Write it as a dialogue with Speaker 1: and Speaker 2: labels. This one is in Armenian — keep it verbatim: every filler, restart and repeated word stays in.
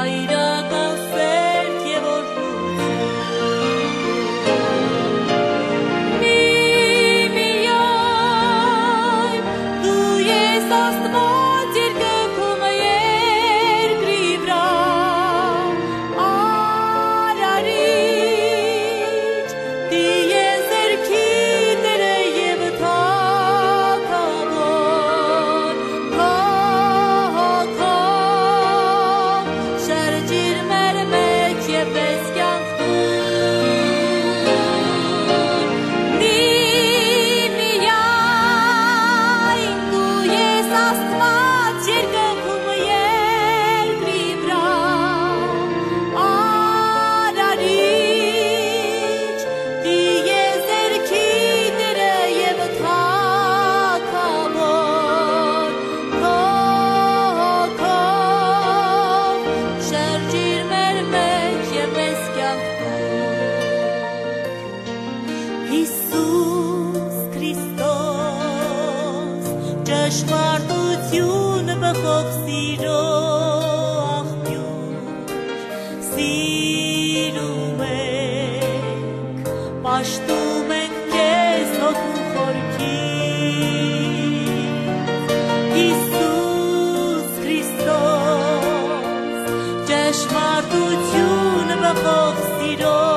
Speaker 1: հայրական սերք և օրհնություն։ Մի միայն դու ես Աստված երկնքում երկրի վրա, արարիչ, տիեզերքի Տերը և թագավոր, քահանա, շրջիր մեր մեջ և մեզ կյանք տուր։ Մի միայն դու ես Աստված երկնքում երկրի վրա, արարիչ, տիեզերքի Տերը և թագավոր, քահանա, շրջիր մեր մեջ և մեզ կյանք տուր։ Հիսուս Քրիստոս, ճշմարտություն բխող սիրո աղբյուր, սիրում ենք, պաշտում ենք քեզ հոգու խորքից։ Հիսուս Քրիստոս, ճշմարտություն բխող սիրո